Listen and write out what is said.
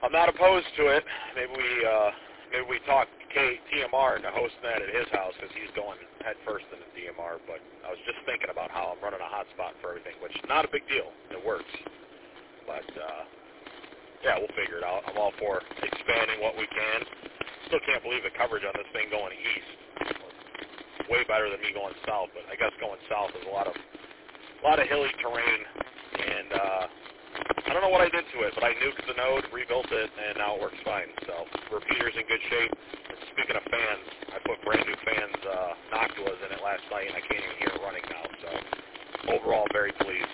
I'm not opposed to it. Maybe we talk TMR into hosting that at his house because he's going head first into DMR. But I was just thinking about how I'm running a hotspot for everything, which is not a big deal. It works. But, yeah, we'll figure it out. I'm all for expanding what we can. Still can't believe the coverage on this thing going east. Way better than me going south, but I guess going south is a lot of hilly terrain, and I don't know what I did to it, but I nuked the node, rebuilt it, and now it works fine. So repeater's in good shape. And speaking of fans, I put brand new fans, Noctuas in it last night, and I can't even hear it running now. So overall, very pleased.